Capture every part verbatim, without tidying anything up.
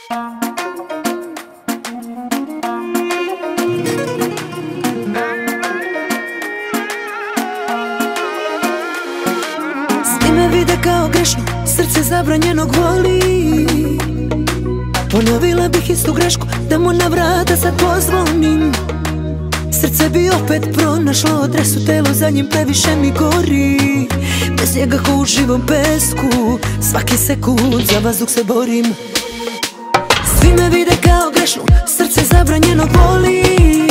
Svi me vide kao grešnu, srce zabranjenog voli. Ponovila bih istu grešku, da mu na vrata sad pozvonim. Srce bi opet pronašlo adres u telu, za njim previše mi gori. Bez njega ko u živom pesku, svaki sekund za vazduh se borim. Svi me vide kao grešnu, srce zabranjenog voli.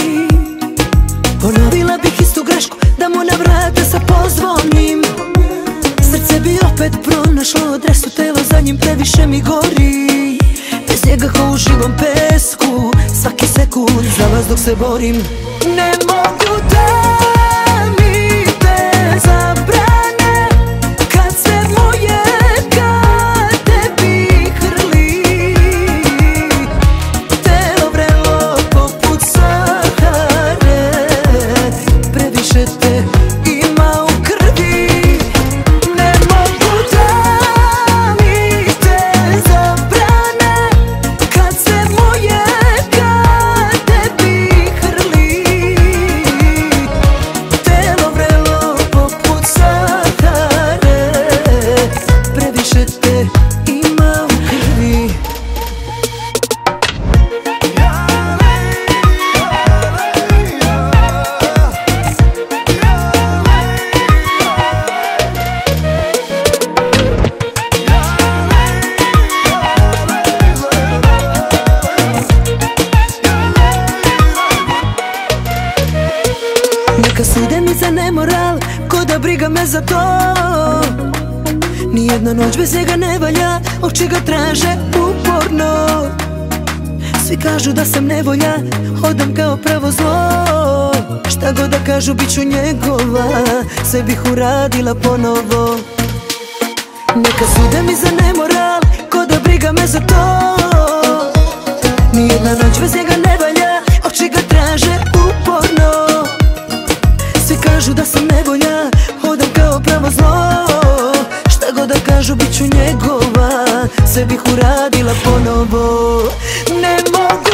Ponovila bih istu grešku, da mu na vrata sad pozvonim. Srce bi opet pronašlo adres u telu, za njim previše mi gori. Bez njega ko u živom pesku, svaki sekund za vazduh se borim. Ne mogu da mi te zabrane, kad sve moje karte bi hrli. Telo vrelo poput Sahare, previše te ima u krvi. Ne mogu da mi te zabrane, kad sve moje karte bi hrli. Telo vrelo poput Sahare, previše te ima u krvi. Neka sude mi za nemoral, ko da briga me za to. Nijedna noć bez njega ne valja, oči ga traže uporno. Svi kažu da sam nevolja, hodam kao pravo zlo. Šta god da kažu bit ću njegova, sve bih uradila ponovo. Neka sude mi za nemoral, ko da briga me za to. Nijedna noć bez njega ne valja, oči ga traže uporno. Svi kažu da sam nevolja, hodam kao pravo zlo. Šta god da kažu bit ću njegova, sve bih uradila ponovo. Ne mogu